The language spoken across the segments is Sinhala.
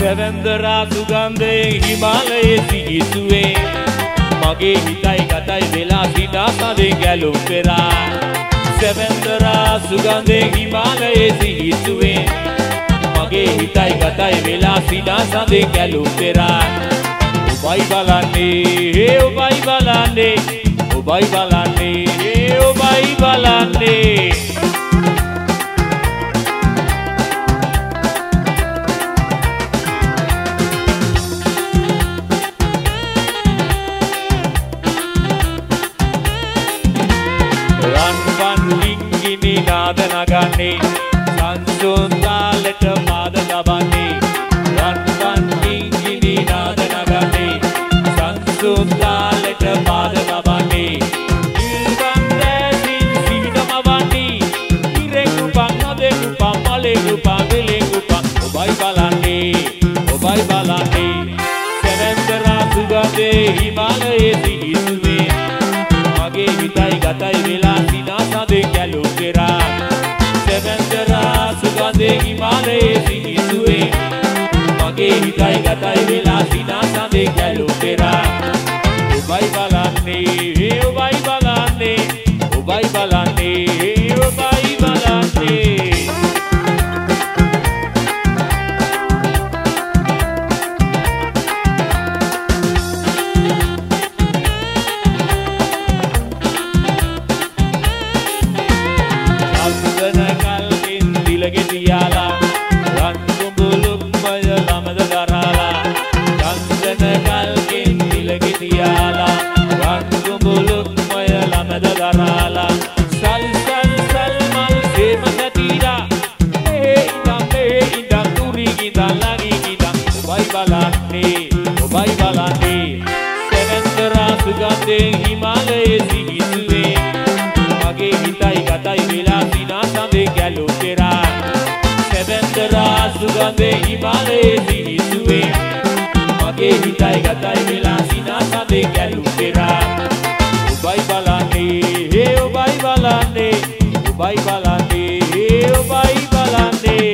සැවැන්දරා සුගන්ධයෙන් හිමාලයේ සිහිසුවේ මගේ හිතයි ගතයි වෙලා සිනා සඳේ ගැලුම් පෙරා සැවැන්දරා සුගන්ධයෙන් හිමාලයේ සිහිසුවේ මගේ හිතයි ගතයි වෙලා සිනා සඳේ ගැලුම් පෙරා ඔබයි බලන්නේ ඔබයි බලන්නේ ඔබයි බලන්නේ ඔබයි බලන්නේ නාද නගන්නේ සංසුන් තාලෙට පාද තබන්නේ රන්වන් කිංගිනි නාද නගන්නේ සංසුන් තාලෙට පාද තබන්නේ ඉල්වන් දැසින් සිහිනමවන්නේ ඉරෙකුපන් නදෙකුපන් මලෙකුපන් වෙලෙකුපන් ඔබයි බලන්නේ සැවැන්දරා සුගන්ධේ හිමාලයේ සිහිසුවේ මගේ හිතයි ගතයි වෙලා සිනා සඳේ ගැලුම් පෙරා සැවැන්දරා සුගන්ධේ හිමාලයේ සිහිසුවේ මගේ හිතයි ගතයි වෙලා සිනා සඳේ ගැලුම් පෙරා ඔබයි බලන්නේ ඔබයි බලන්නේ ඔබයි බලන්නේ ඔබයි බලන්නේ ගෙතියාලා රන් කුඹුලුක් මය ළමද දරාලා චන්දන කල්කින් දිල ගෙතියාලා රන් කුඹුලුක් මය ළමද දරාලා සල් සල් සල් මල් සේම නැතිලා මේ ඉඳන් තුරි ගිඳන් ළඟි ගිඳන් ඔබයි බලන්නේ සැවැන්දරා සුගන්ධයෙන් හිමාලයේ සිහිසුවේ මගේ හිතයි ගතයි වෙලා සිනා සඳේ ගැලුම් පෙරා සැවැන්දරා සුගන්ධයෙන් හිමාලයේ සිහිසුවේ මගේ හිතයි ගතයි වෙලා සිනා සඳේ ගැලුම් පෙරා ඔබයි බලන්නේ ඔබයි බලන්නේ ඔබයි බලන්නේ ඔබයි බලන්නේ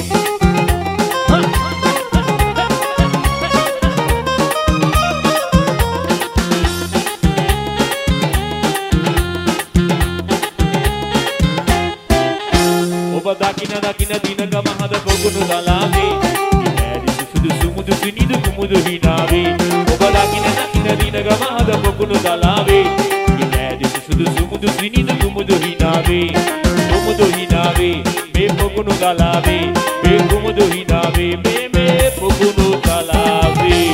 දකින දිනක මහද පොකුණු දලාවේ ඉමෑදි සුදු සුමුදු සිනිදු කුමුදු හිනාවේ ඔබ දකින දිනක මහද පොකුණු දලාවේ ඉමෑදි සුදු සුමුදු සිනිදු කුමුදු හිනාවේ මේ පොකුණු දලාවේ මේ කුමුදු හිනාවේ මේ පොකුණු දලාවේ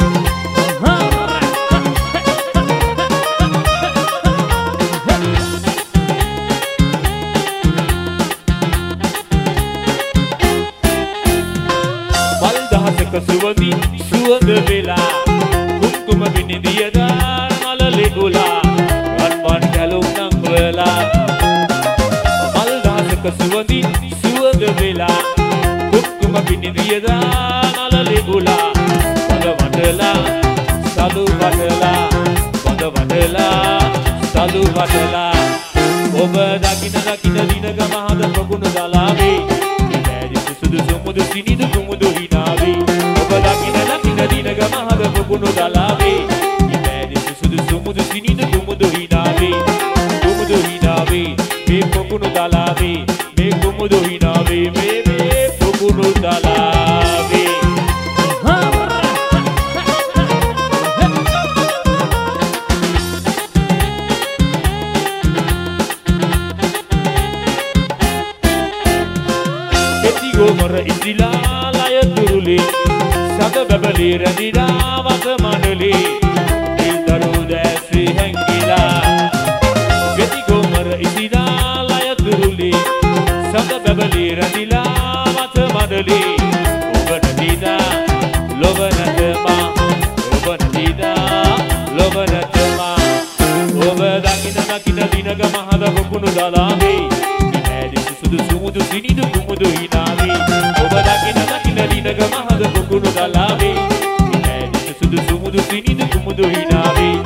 සුවඳින් සුවඳ වෙලා කුම්කුම විනිදියදා මලලේ උලා රන්වන් ගැලුම් නම් වෙලා මල් දහසක සුවඳින් සුවඳ වෙලා කුම්කුම විනිදියදා මලලේ උලා පොද වඩලා සලු වඩලා පොද වඩලා සලු වඩලා ඔබ දකින දිනක මහද පොකුණු දලාවේ ඉමෑදි සුදු සුමුදු සිනිදු කුමුදු හිනාවේ ඔබ දකින දිනක මහද පොකුණු දලාවේ ඉමෑදි සුදු සුමුදු සිනිදු කුමුදු හිනාවේ මේ පොකුණු දලාවේ මේ කුමුදු හිනාවේ මේ පොකුණු දලාවේ ගෝමර ඉදිලා ලය තුරුලේ සද බබලේ රැඳිලා වත මණ්ඩලේ ඉල්දරු දැසි හැංගිලා වෙති ගෝමර ඉදිලා ලය තුරුලේ සද බබලේ රැඳිලා වත මණ්ඩලේ ඔබ නැතිදා ලොබ නැතමා ඔබ නැතිදා ලොබ නැතමා ඔබ දකින දිනක මහද පොකුණු දලාවේ ඉමෑදි සුදු සුමුදු සිනිදු කුමුදු හිනාවේ ඔබ දකින දිනක මහද පොකුණු දලාවේ ඉමෑදි සුදු සුමුදු සිනිදු කුමුදු හිනාවේ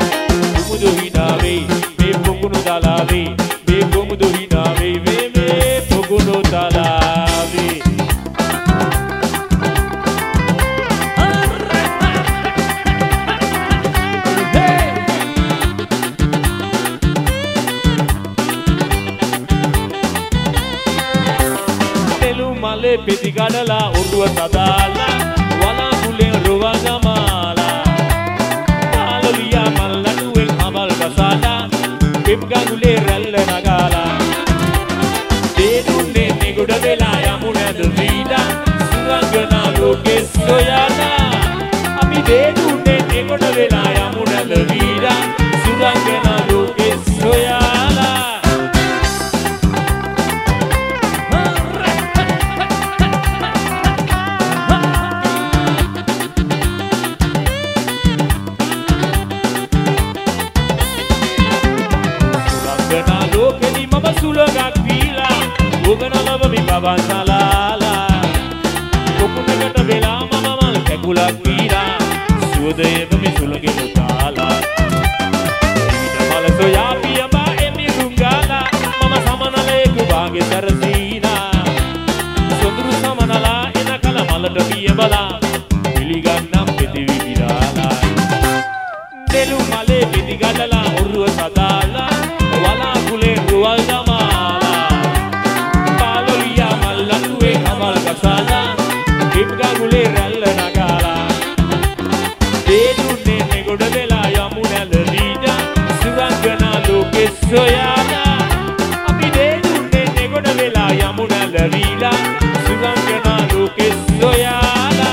මේ පොකුණු දලාවේ මේ කුමුදු හිනාවේ මේ පොකුණු දලාවේ පෙති කඩලා ඔරුව සදාලා වලාකුලෙන් රොවා ගමාලා ආලොලියා මල්ලනුවෙන් අමල් කසාලා පෙම් ගඟුලේ රැල්ල නගාලා දේදුන්නේ නෙගොඩ වෙලා යමුනද වීඩා සුරංගනා ලෝකේ සොයලා අපි දේදුන්නේ නෙගොඩ වෙලා යමුනද වීඩා සුරංගනා ලෝකේ සොයලා සුලගක් වීලා උගනලව මිපවන්සලාලා කොකුණකට වෙලා මම මල් කැකුලක් වීලා සුවදයක මිසුලගෙන තාලා ඊට මල සොයා පියඹා එමි රුංගාලා මම සමනලයක වාගේ සරසීලා සොඳුරු සමනලා එන කල මලට පියඹලා පිළිගන්නම් පෙති විවිරාලා දෙලු මලේ පිටි ගඩලා ඔරුව සදාලා වලාකුලේ රුවල් ගඟුලේ රැල්ල නගාලා දේදුන්නේ නෙගොඩ වෙලා යමුනැල වීඩා සුරංගනා ලෝකේ සොයලා අපි දේදුන්නේ නෙගොඩ වෙලා යමුනැල වීඩා සුරංගනා ලෝකේ සොයලා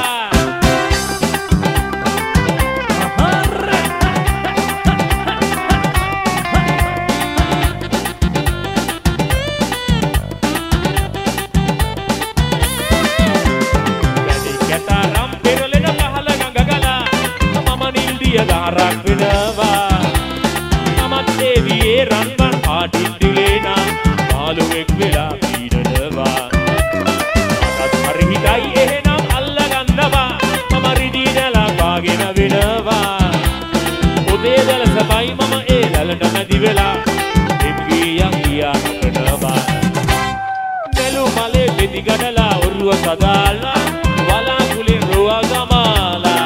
දාරක් වෙනවා මමත් ඒවියේ රන්වන් පාටින් දිලේනා මාළුවෙක් වෙලා පීඩනවා මටත් හරි හිතයි එහෙනම් අල්ලගන්නවා මම රිදීදලා පාගෙන වෙනවා උදේ දලසමයි මම ඒ ලලට මැදි වෙලා එම්ගියක් ගියා නටනවා නෙළු මලේ පෙති ගඩලා ඔරුව සදාලා වලාකුලේ රොවා ගමාලා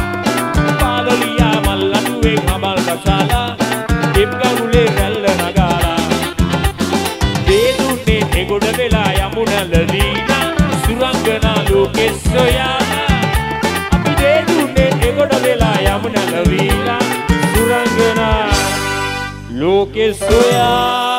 අමල් කසාලා පෙම් ගඟුලේ රැල්ල නගාලා දේදුන්නේ නෙගොඩ වෙලා යමුනල වීණා සුරංගනා ලෝකේ සොයලා අපි දේදුන්නේ නෙගොඩ වෙලා යමුනල වීණා සුරංගනා ලෝකේ සොයලා